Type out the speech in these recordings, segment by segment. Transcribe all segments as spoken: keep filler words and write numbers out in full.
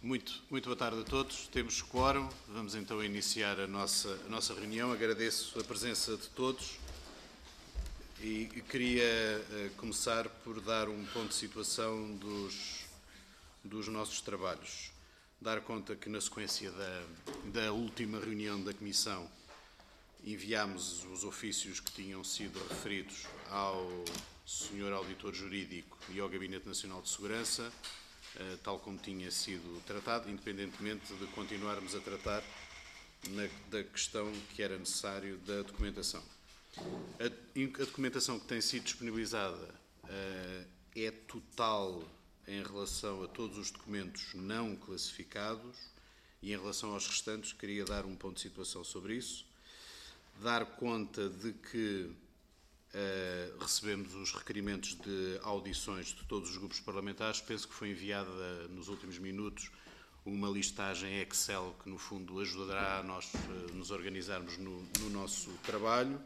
Muito, muito boa tarde a todos. Temos quórum. Vamos então iniciar a nossa, a nossa reunião. Agradeço a presença de todos e queria uh, começar por dar um ponto de situação dos, dos nossos trabalhos. Dar conta que na sequência da, da última reunião da Comissão enviámos os ofícios que tinham sido referidos ao senhor Auditor Jurídico e ao Gabinete Nacional de Segurança, tal como tinha sido tratado, independentemente de continuarmos a tratar na, da questão que era necessário da documentação. A, a documentação que tem sido disponibilizada uh, é total em relação a todos os documentos não classificados e em relação aos restantes queria dar um ponto de situação sobre isso, dar conta de que Uh, recebemos os requerimentos de audições de todos os grupos parlamentares. Penso que foi enviada nos últimos minutos uma listagem Excel que, no fundo, ajudará a nós uh, nos organizarmos no, no nosso trabalho.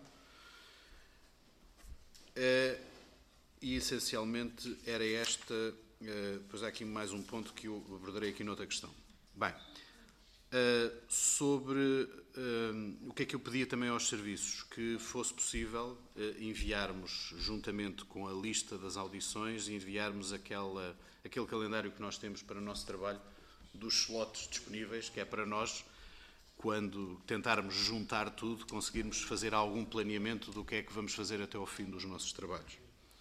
Uh, e, essencialmente, era esta... Uh, depois há aqui mais um ponto que eu abordarei aqui noutra questão. Bem, uh, sobre... Uh, o que é que eu pedia também aos serviços? Que fosse possível uh, enviarmos, juntamente com a lista das audições, enviarmos aquela, aquele calendário que nós temos para o nosso trabalho, dos slots disponíveis, que é para nós, quando tentarmos juntar tudo, conseguirmos fazer algum planeamento do que é que vamos fazer até ao fim dos nossos trabalhos.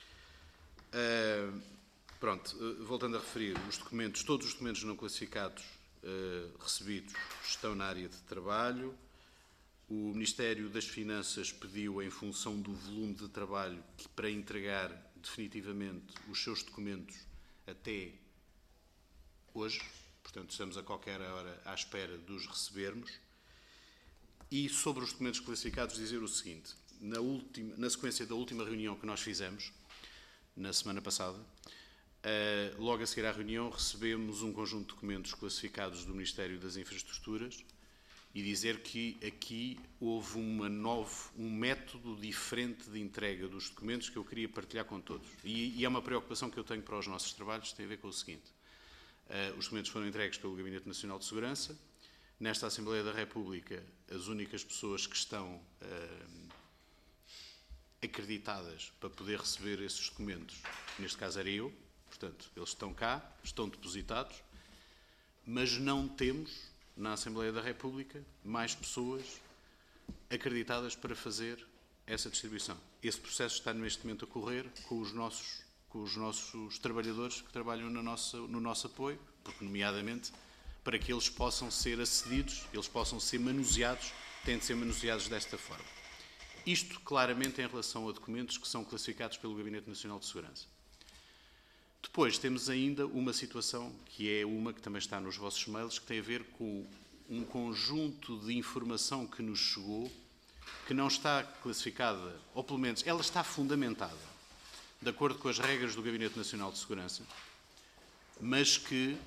Uh, pronto, uh, voltando a referir, os documentos, todos os documentos não classificados uh, recebidos estão na área de trabalho. O Ministério das Finanças pediu, em função do volume de trabalho, que para entregar definitivamente os seus documentos até hoje, portanto estamos a qualquer hora à espera de os recebermos. E sobre os documentos classificados dizer o seguinte: na, última, na sequência da última reunião que nós fizemos, na semana passada, uh, logo a seguir à reunião recebemos um conjunto de documentos classificados do Ministério das Infraestruturas, e dizer que aqui houve uma novo, um método diferente de entrega dos documentos que eu queria partilhar com todos. E, e é uma preocupação que eu tenho para os nossos trabalhos, tem a ver com o seguinte. Uh, os documentos foram entregues pelo Gabinete Nacional de Segurança. Nesta Assembleia da República, as únicas pessoas que estão uh, acreditadas para poder receber esses documentos, neste caso era eu, portanto, eles estão cá, estão depositados, mas não temos na Assembleia da República mais pessoas acreditadas para fazer essa distribuição. Esse processo está neste momento a correr com os nossos, com os nossos trabalhadores que trabalham no nosso, no nosso apoio, porque, nomeadamente, para que eles possam ser acedidos, eles possam ser manuseados, têm de ser manuseados desta forma. Isto, claramente, em relação a documentos que são classificados pelo Gabinete Nacional de Segurança. Depois temos ainda uma situação, que é uma que também está nos vossos mails, que tem a ver com um conjunto de informação que nos chegou, que não está classificada, ou pelo menos ela está fundamentada, de acordo com as regras do Gabinete Nacional de Segurança, mas que,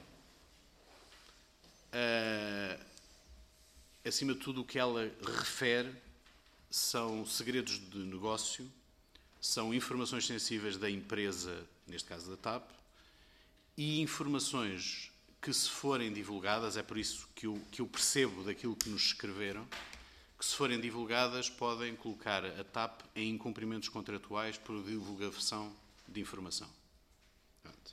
uh, acima de tudo, o que ela refere são segredos de negócio, são informações sensíveis da empresa, neste caso da T A P, e informações que, se forem divulgadas, é por isso que eu, que eu percebo daquilo que nos escreveram, que, se forem divulgadas, podem colocar a T A P em incumprimentos contratuais por divulgação de informação. Pronto.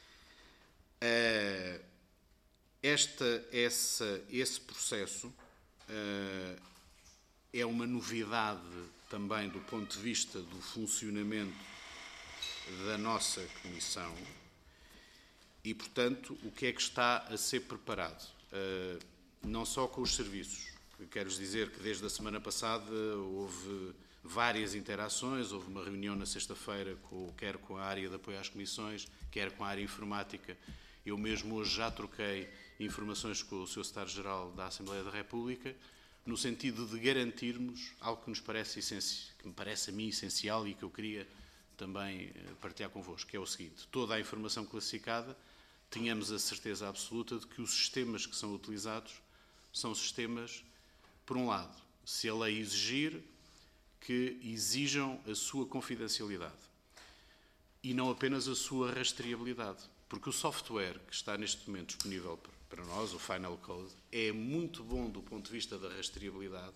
Uh, esta, essa, esse processo uh, é uma novidade também do ponto de vista do funcionamento da nossa Comissão e, portanto, o que é que está a ser preparado? Uh, não só com os serviços. Quero dizer que desde a semana passada houve várias interações, houve uma reunião na sexta-feira, com, quer com a área de apoio às comissões, quer com a área informática. Eu mesmo hoje já troquei informações com o senhor Secretário-Geral da Assembleia da República, no sentido de garantirmos algo que nos parece essencial, que me parece a mim essencial e que eu queria também partilhar convosco, que é o seguinte: toda a informação classificada, tenhamos a certeza absoluta de que os sistemas que são utilizados são sistemas, por um lado, se a lei exigir, que exijam a sua confidencialidade e não apenas a sua rastreabilidade. Porque o software que está neste momento disponível para nós, o Final Code, é muito bom do ponto de vista da rastreabilidade,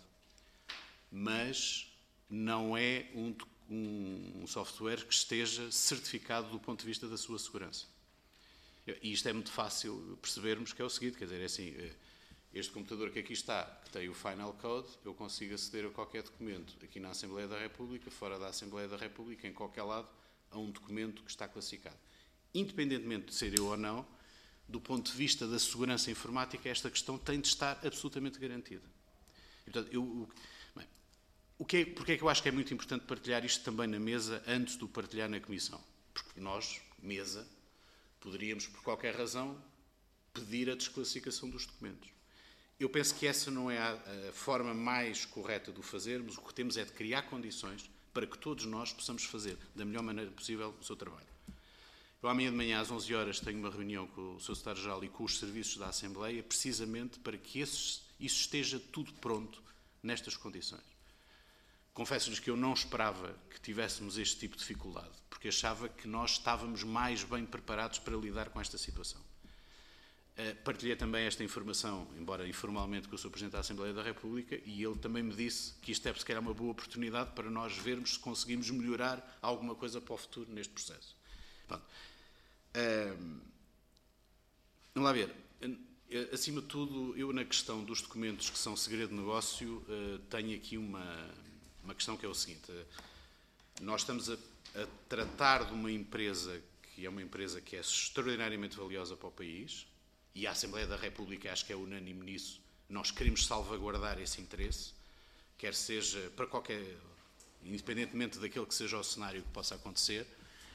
mas não é um, um, um software que esteja certificado do ponto de vista da sua segurança. E isto é muito fácil percebermos, que é o seguinte, quer dizer, é assim, este computador que aqui está, que tem o Final Code, eu consigo aceder a qualquer documento aqui na Assembleia da República, fora da Assembleia da República, em qualquer lado, a um documento que está classificado. Independentemente de ser eu ou não, do ponto de vista da segurança informática, esta questão tem de estar absolutamente garantida. E, portanto, eu, bem, o que é, porque é que eu acho que é muito importante partilhar isto também na mesa antes de o partilhar na Comissão? Porque nós, mesa, poderíamos, por qualquer razão, pedir a desclassificação dos documentos. Eu penso que essa não é a, a forma mais correta de o fazermos. O que temos é de criar condições para que todos nós possamos fazer da melhor maneira possível o seu trabalho. Eu amanhã de manhã às onze horas tenho uma reunião com o seu Secretário-Geral e com os serviços da Assembleia, precisamente para que esses, isso esteja tudo pronto nestas condições. Confesso-lhes que eu não esperava que tivéssemos este tipo de dificuldade, porque achava que nós estávamos mais bem preparados para lidar com esta situação. Uh, partilhei também esta informação, embora informalmente, com o senhor Presidente da Assembleia da República, e ele também me disse que isto é, se calhar, uma boa oportunidade para nós vermos se conseguimos melhorar alguma coisa para o futuro neste processo. Pronto. Uh, vamos lá ver. Uh, acima de tudo, eu, na questão dos documentos que são segredo de negócio, uh, tenho aqui uma, uma questão que é o seguinte. Uh, nós estamos a, a tratar de uma empresa que é uma empresa que é extraordinariamente valiosa para o país, e a Assembleia da República acho que é unânime nisso. Nós queremos salvaguardar esse interesse, quer seja para qualquer, independentemente daquele que seja o cenário que possa acontecer,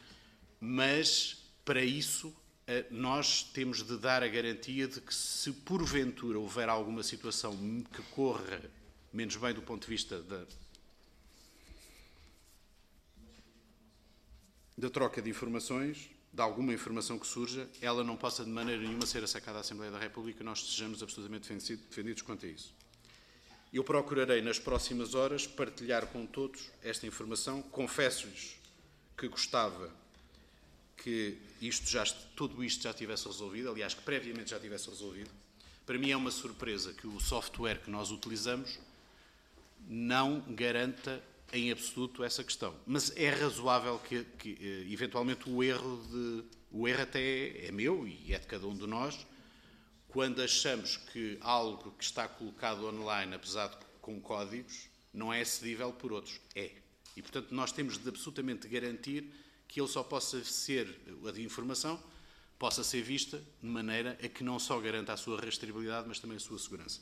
mas para isso nós temos de dar a garantia de que, se porventura houver alguma situação que corra menos bem do ponto de vista da, da troca de informações, de alguma informação que surja, ela não possa de maneira nenhuma ser sacada à Assembleia da República, nós sejamos absolutamente defendidos quanto a isso. Eu procurarei nas próximas horas partilhar com todos esta informação. Confesso-lhes que gostava que isto já, tudo isto já tivesse resolvido, aliás, que previamente já tivesse resolvido. Para mim é uma surpresa que o software que nós utilizamos não garanta em absoluto essa questão. Mas é razoável que, que eventualmente, o erro, de, o erro até é meu e é de cada um de nós, quando achamos que algo que está colocado online, apesar de com códigos, não é acessível por outros. É. E, portanto, nós temos de absolutamente garantir que ele só possa ser, a informação, possa ser vista de maneira a que não só garanta a sua rastreabilidade, mas também a sua segurança.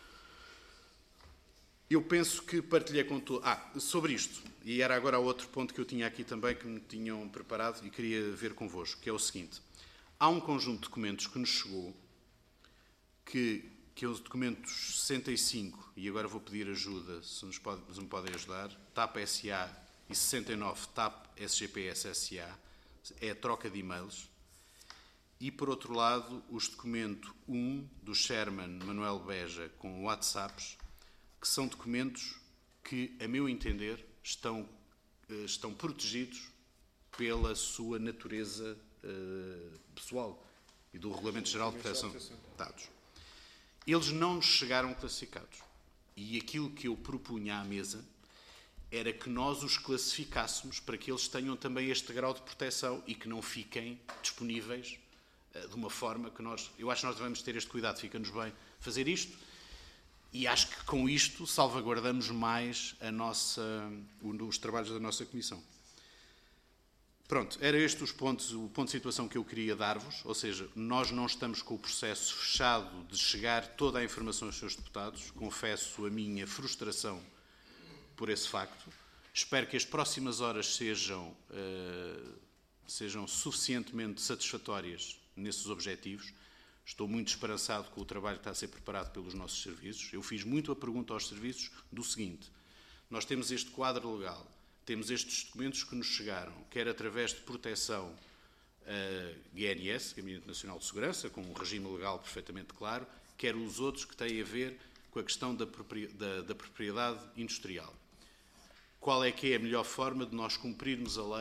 Eu penso que partilhei com todos... Ah, sobre isto, e era agora outro ponto que eu tinha aqui também, que me tinham preparado e queria ver convosco, que é o seguinte. Há um conjunto de documentos que nos chegou, que, que é o documento sessenta e cinco, e agora vou pedir ajuda, se, nos pode, se me podem ajudar, T A P S A e sessenta e nove, T A P S G P S S A, é a troca de e-mails. E, por outro lado, os documentos um do Chairman Manuel Beja com WhatsApps, que são documentos que, a meu entender, estão, estão protegidos pela sua natureza uh, pessoal e do Regulamento Geral de Proteção de Dados. Eles não nos chegaram classificados. E aquilo que eu propunha à mesa era que nós os classificássemos para que eles tenham também este grau de proteção e que não fiquem disponíveis uh, de uma forma que nós... Eu acho que nós devemos ter este cuidado, fica-nos bem fazer isto. E acho que com isto salvaguardamos mais a nossa, os trabalhos da nossa Comissão. Pronto, eram estes os pontos, o ponto de situação que eu queria dar-vos, ou seja, nós não estamos com o processo fechado de chegar toda a informação aos seus deputados, confesso a minha frustração por esse facto. Espero que as próximas horas sejam, uh, sejam suficientemente satisfatórias nesses objetivos. Estou muito esperançado com o trabalho que está a ser preparado pelos nossos serviços. Eu fiz muito a pergunta aos serviços do seguinte: nós temos este quadro legal, temos estes documentos que nos chegaram, quer através de proteção uh, G N S, Gabinete Nacional de Segurança, com um regime legal perfeitamente claro, quer os outros que têm a ver com a questão da, da, da propriedade industrial. Qual é que é a melhor forma de nós cumprirmos a lei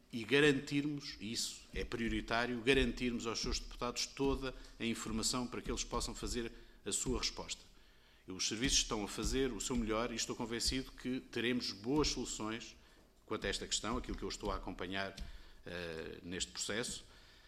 e garantirmos, e isso é prioritário, garantirmos aos seus deputados toda a informação para que eles possam fazer a sua resposta. Os serviços estão a fazer o seu melhor e estou convencido que teremos boas soluções quanto a esta questão, aquilo que eu estou a acompanhar uh, neste processo,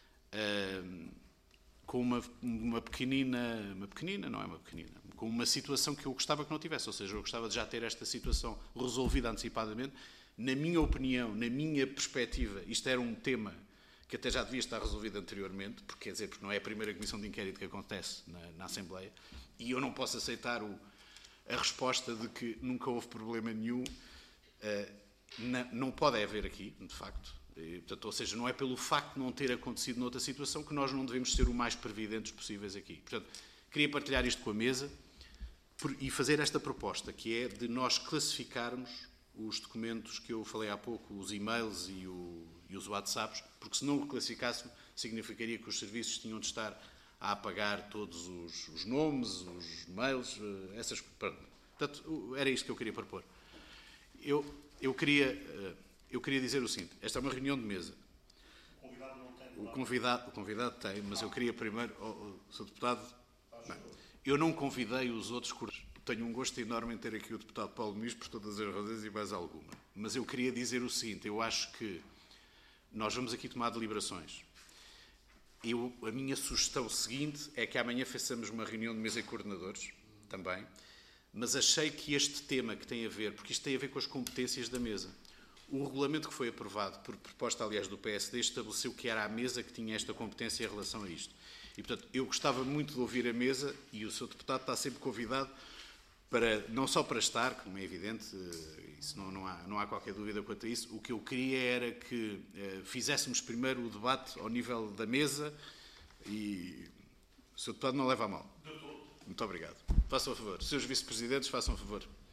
uh, com uma, uma pequenina, uma pequenina, não é uma pequenina, com uma situação que eu gostava que não tivesse, ou seja, eu gostava de já ter esta situação resolvida antecipadamente. Na minha opinião, na minha perspectiva, isto era um tema que até já devia estar resolvido anteriormente, porque, quer dizer, porque não é a primeira comissão de inquérito que acontece na, na Assembleia, e eu não posso aceitar o, a resposta de que nunca houve problema nenhum. Uh, na, não pode haver aqui, de facto. E, portanto, ou seja, não é pelo facto de não ter acontecido noutra situação que nós não devemos ser o mais previdentes possíveis aqui. Portanto, queria partilhar isto com a mesa por, e fazer esta proposta, que é de nós classificarmos os documentos que eu falei há pouco, os e-mails e, o, e os WhatsApps, porque se não o classificássemos, significaria que os serviços tinham de estar a apagar todos os, os nomes, os mails, essas... Portanto, era isto que eu queria propor. Eu, eu, queria, eu queria dizer o seguinte, esta é uma reunião de mesa. O convidado não tem. O convidado, o convidado tem, mas eu queria primeiro... Oh, oh, Senhor Deputado, não, eu não convidei os outros cursos. Tenho um gosto enorme em ter aqui o deputado Paulo Muniz por todas as razões e mais alguma. Mas eu queria dizer o seguinte, eu acho que nós vamos aqui tomar deliberações. Eu, a minha sugestão seguinte é que amanhã façamos uma reunião de mesa de coordenadores, também, mas achei que este tema que tem a ver, porque isto tem a ver com as competências da mesa, o regulamento que foi aprovado, por proposta, aliás, do P S D, estabeleceu que era a mesa que tinha esta competência em relação a isto. E, portanto, eu gostava muito de ouvir a mesa, e o senhor deputado está sempre convidado, para, não só para estar, como é evidente, isso não, não, há, não há qualquer dúvida quanto a isso, o que eu queria era que eh, fizéssemos primeiro o debate ao nível da mesa e o senhor Deputado não leva a mal. Muito obrigado. Façam a favor. Seus vice-presidentes, façam a favor.